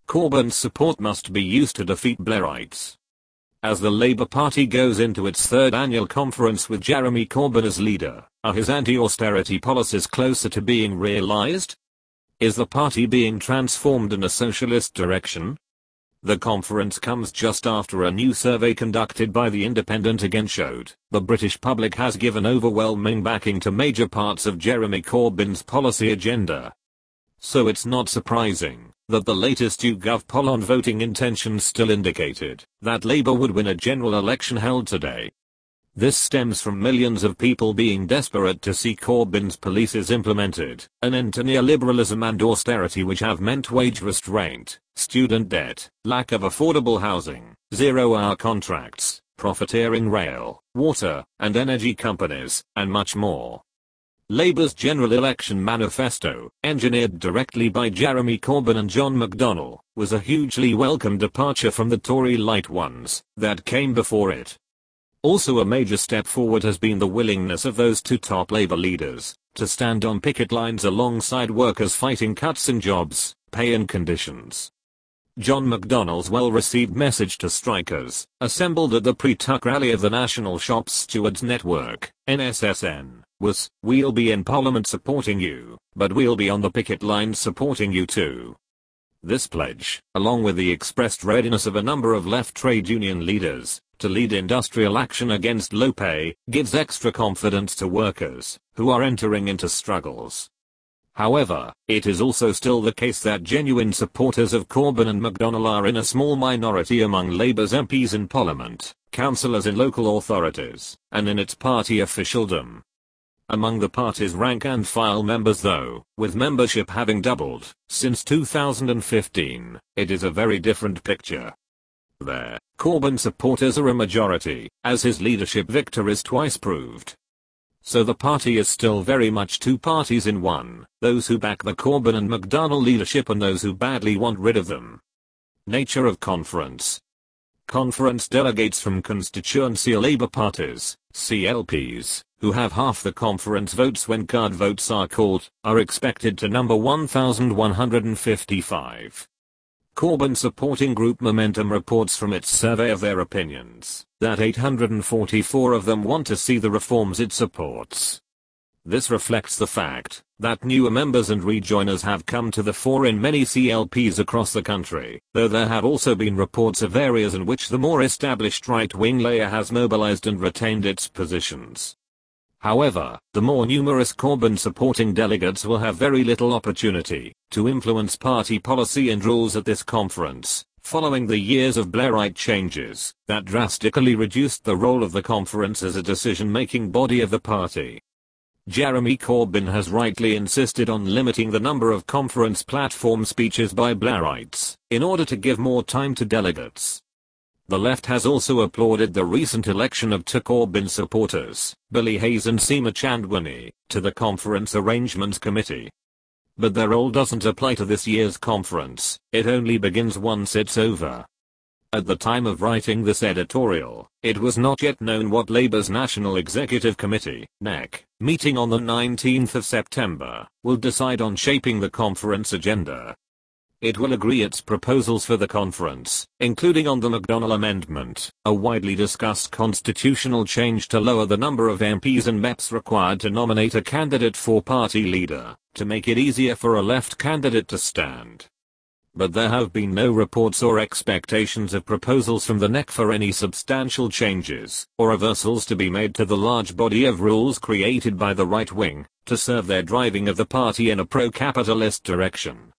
Corbyn's support must be used to defeat Blairites. As the Labour Party goes into its third annual conference with Jeremy Corbyn as leader, are his anti-austerity policies closer to being realised? Is the party being transformed in a socialist direction? The conference comes just after a new survey conducted by The Independent again showed the British public has given overwhelming backing to major parts of Jeremy Corbyn's policy agenda. So it's not surprising that the latest YouGov poll on voting intentions still indicated that Labour would win a general election held today. This stems from millions of people being desperate to see Corbyn's policies implemented, an end to neoliberalism and austerity which have meant wage restraint, student debt, lack of affordable housing, zero-hour contracts, profiteering rail, water, and energy companies, and much more. Labour's general election manifesto, engineered directly by Jeremy Corbyn and John McDonnell, was a hugely welcome departure from the Tory light ones that came before it. Also a major step forward has been the willingness of those two top Labour leaders to stand on picket lines alongside workers fighting cuts in jobs, pay and conditions. John McDonnell's well-received message to strikers, assembled at the pre-tuck rally of the National Shop Stewards Network, NSSN, was, "We'll be in Parliament supporting you, but we'll be on the picket lines supporting you too." This pledge, along with the expressed readiness of a number of left trade union leaders to lead industrial action against low pay, gives extra confidence to workers who are entering into struggles. However, it is also still the case that genuine supporters of Corbyn and McDonnell are in a small minority among Labour's MPs in Parliament, councillors in local authorities, and in its party officialdom. Among the party's rank-and-file members though, with membership having doubled since 2015, it is a very different picture. There, Corbyn supporters are a majority, as his leadership victories twice proved. So the party is still very much two parties in one, those who back the Corbyn and McDonnell leadership and those who badly want rid of them. Nature of conference. Conference delegates from constituency Labour parties, CLPs, who have half the conference votes when card votes are called, are expected to number 1,155. Corbyn supporting group Momentum reports from its survey of their opinions that 844 of them want to see the reforms it supports. This reflects the fact that newer members and rejoiners have come to the fore in many CLPs across the country, though there have also been reports of areas in which the more established right-wing layer has mobilized and retained its positions. However, the more numerous Corbyn-supporting delegates will have very little opportunity to influence party policy and rules at this conference, following the years of Blairite changes that drastically reduced the role of the conference as a decision-making body of the party. Jeremy Corbyn has rightly insisted on limiting the number of conference platform speeches by Blairites in order to give more time to delegates. The left has also applauded the recent election of two Corbyn supporters, Billy Hayes and Seema Chandwani, to the Conference Arrangements Committee. But their role doesn't apply to this year's conference, it only begins once it's over. At the time of writing this editorial, it was not yet known what Labour's National Executive Committee, NEC, meeting on the 19th of September, will decide on shaping the conference agenda. It will agree its proposals for the conference, including on the McDonnell Amendment, a widely discussed constitutional change to lower the number of MPs and MEPs required to nominate a candidate for party leader, to make it easier for a left candidate to stand. But there have been no reports or expectations of proposals from the NEC for any substantial changes or reversals to be made to the large body of rules created by the right wing to serve their driving of the party in a pro-capitalist direction.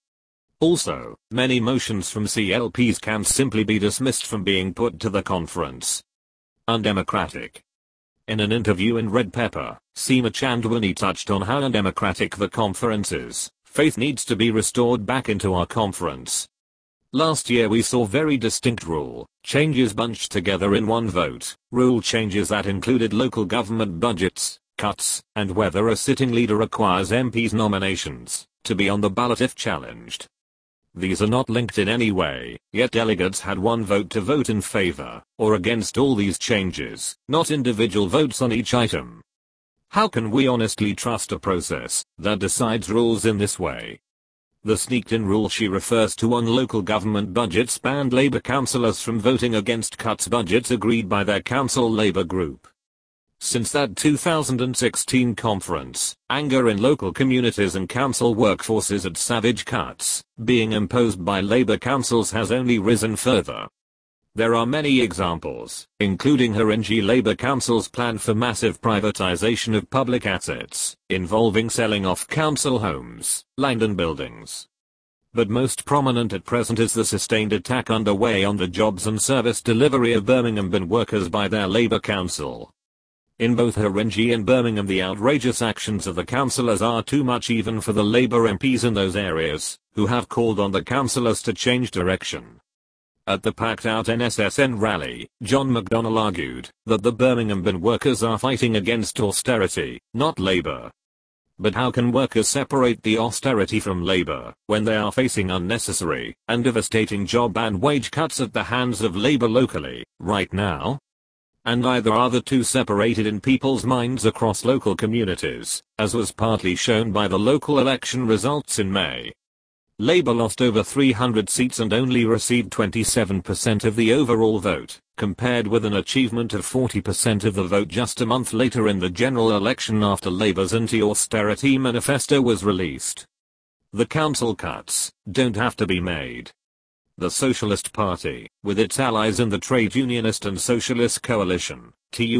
Also, many motions from CLPs can simply be dismissed from being put to the conference. Undemocratic. In an interview in Red Pepper, Seema Chandwani touched on how undemocratic the conference is. Faith needs to be restored back into our conference. Last year we saw very distinct rule changes bunched together in one vote, rule changes that included local government budgets, cuts, and whether a sitting leader requires MPs' nominations to be on the ballot if challenged. These are not linked in any way, yet delegates had one vote to vote in favor or against all these changes, not individual votes on each item. How can we honestly trust a process that decides rules in this way? The sneaked-in rule she refers to on local government budgets banned Labour councillors from voting against cuts budgets agreed by their council Labour group. Since that 2016 conference, anger in local communities and council workforces at savage cuts being imposed by Labour councils has only risen further. There are many examples, including Haringey Labour Council's plan for massive privatisation of public assets, involving selling off council homes, land and buildings. But most prominent at present is the sustained attack underway on the jobs and service delivery of Birmingham bin workers by their Labour Council. In both Haringey and Birmingham, the outrageous actions of the councillors are too much even for the Labour MPs in those areas, who have called on the councillors to change direction. At the packed-out NSSN rally, John McDonnell argued that the Birmingham bin workers are fighting against austerity, not Labour. But how can workers separate the austerity from Labour, when they are facing unnecessary and devastating job and wage cuts at the hands of Labour locally, right now? And neither are the two separated in people's minds across local communities, as was partly shown by the local election results in May. Labour lost over 300 seats and only received 27% of the overall vote, compared with an achievement of 40% of the vote just a month later in the general election after Labour's anti-austerity manifesto was released. The council cuts don't have to be made. The Socialist Party, with its allies in the Trade Unionist and Socialist Coalition,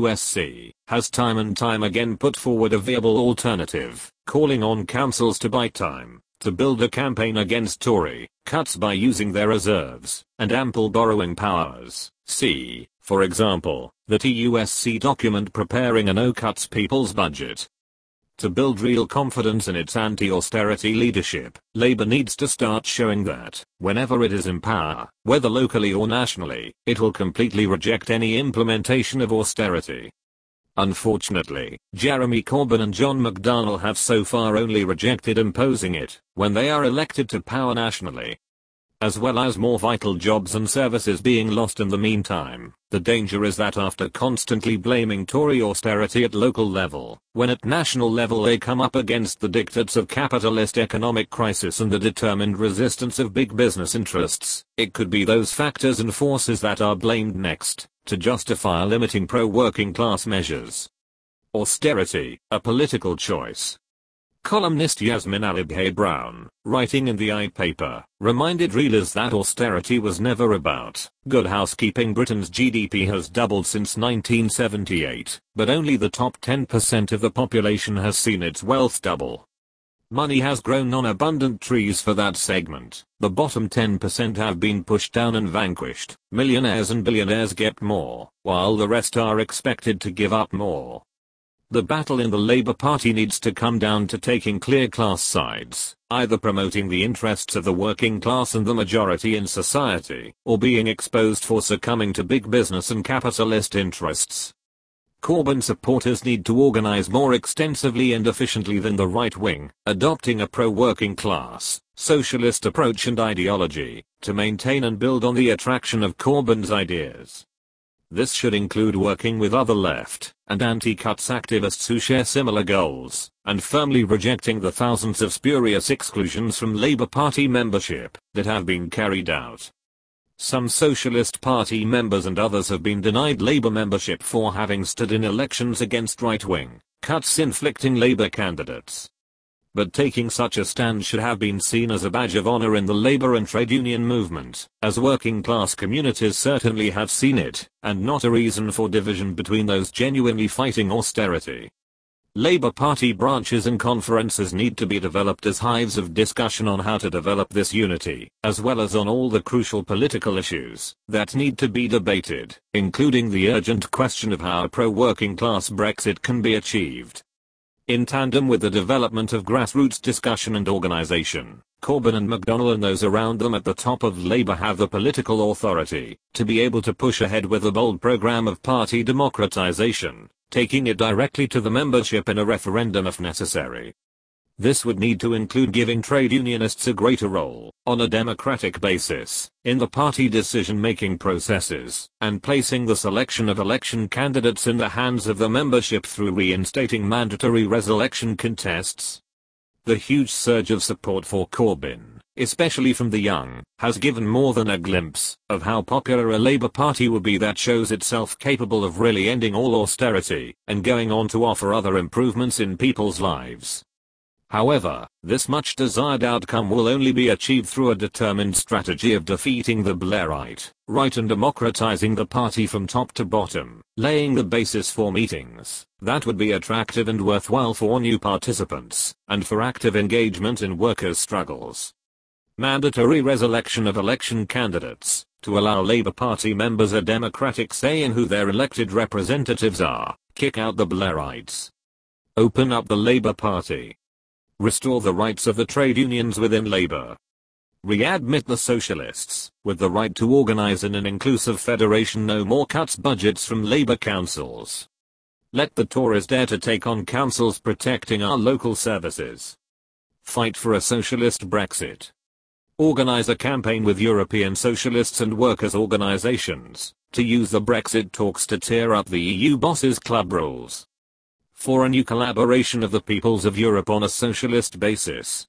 TUSC, has time and time again put forward a viable alternative, calling on councils to buy time, to build a campaign against Tory cuts by using their reserves and ample borrowing powers. See, for example, the TUSC document preparing a no-cuts people's budget. To build real confidence in its anti-austerity leadership, Labour needs to start showing that, whenever it is in power, whether locally or nationally, it will completely reject any implementation of austerity. Unfortunately, Jeremy Corbyn and John McDonnell have so far only rejected imposing it when they are elected to power nationally. As well as more vital jobs and services being lost in the meantime, the danger is that after constantly blaming Tory austerity at local level, when at national level they come up against the dictates of capitalist economic crisis and the determined resistance of big business interests, it could be those factors and forces that are blamed next, to justify limiting pro-working class measures. Austerity, a political choice. Columnist Yasmin Alibhai-Brown, writing in the I-Paper, reminded readers that austerity was never about good housekeeping. Britain's GDP has doubled since 1978, but only the top 10% of the population has seen its wealth double. Money has grown on abundant trees for that segment. The bottom 10% have been pushed down and vanquished. Millionaires and billionaires get more, while the rest are expected to give up more. The battle in the Labour Party needs to come down to taking clear class sides, either promoting the interests of the working class and the majority in society, or being exposed for succumbing to big business and capitalist interests. Corbyn supporters need to organise more extensively and efficiently than the right wing, adopting a pro-working class, socialist approach and ideology, to maintain and build on the attraction of Corbyn's ideas. This should include working with other left and anti-cuts activists who share similar goals, and firmly rejecting the thousands of spurious exclusions from Labour Party membership that have been carried out. Some Socialist Party members and others have been denied Labour membership for having stood in elections against right-wing cuts inflicting Labour candidates. But taking such a stand should have been seen as a badge of honour in the Labour and trade union movement, as working class communities certainly have seen it, and not a reason for division between those genuinely fighting austerity. Labour Party branches and conferences need to be developed as hives of discussion on how to develop this unity, as well as on all the crucial political issues that need to be debated, including the urgent question of how a pro-working class Brexit can be achieved. In tandem with the development of grassroots discussion and organisation, Corbyn and McDonnell and those around them at the top of Labour have the political authority to be able to push ahead with a bold programme of party democratisation, taking it directly to the membership in a referendum if necessary. This would need to include giving trade unionists a greater role, on a democratic basis, in the party decision-making processes, and placing the selection of election candidates in the hands of the membership through reinstating mandatory resurrection contests. The huge surge of support for Corbyn, especially from the young, has given more than a glimpse of how popular a Labour Party will be that shows itself capable of really ending all austerity and going on to offer other improvements in people's lives. However, this much desired outcome will only be achieved through a determined strategy of defeating the Blairite right and democratizing the party from top to bottom, laying the basis for meetings that would be attractive and worthwhile for new participants, and for active engagement in workers' struggles. Mandatory resurrection of election candidates, to allow Labour Party members a democratic say in who their elected representatives are, kick out the Blairites. Open up the Labour Party. Restore the rights of the trade unions within Labour. Readmit the socialists, with the right to organise in an inclusive federation. No more cuts budgets from Labour councils. Let the Tories dare to take on councils protecting our local services. Fight for a socialist Brexit. Organise a campaign with European socialists and workers' organisations, to use the Brexit talks to tear up the EU bosses' club rules. For a new collaboration of the peoples of Europe on a socialist basis.